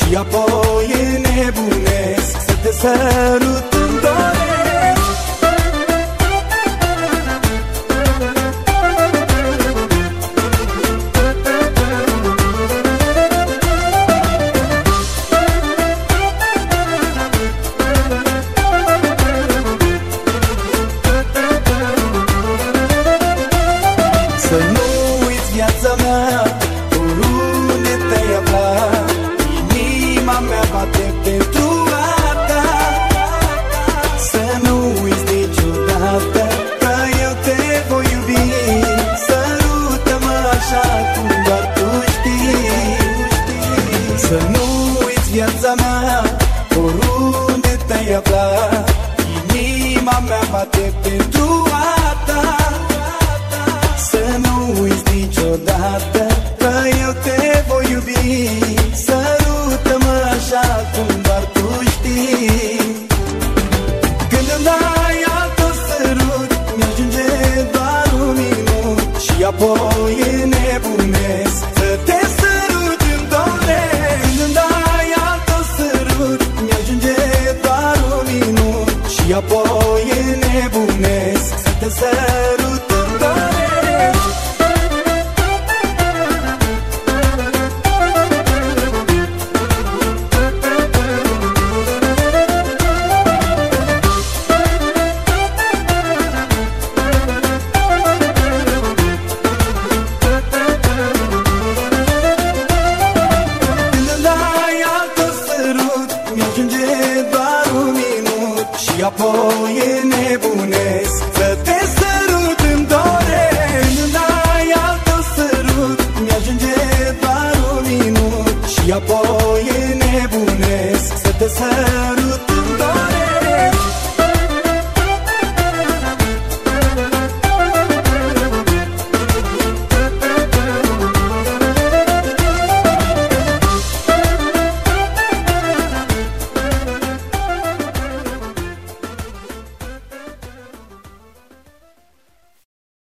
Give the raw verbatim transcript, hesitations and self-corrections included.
și apoi înnebunesc să te sărut îmi doresc. Să nu uiți viața mea, oriunde te-ai aflat, inima mea bate pentru a ta. Să nu uiți niciodată că eu te voi iubi, sărută-mă așa cum doar tu știi. Să nu uiți viața mea, oriunde te-ai aflat, inima mea bate pentru a ta. Să nu uiți niciodată că eu te voi iubi, sărută-mă așa cum doar tu știi. Când îmi dai altul sărut, mi-ajunge doar un minut și apoi înnebunesc să te sărut îmi doresc. Când îmi dai altul sărut, mi-ajunge doar un minut și apoi înnebunesc să te sărut îmi doresc. Mi-ajunge doar un minut și apoi e nebun.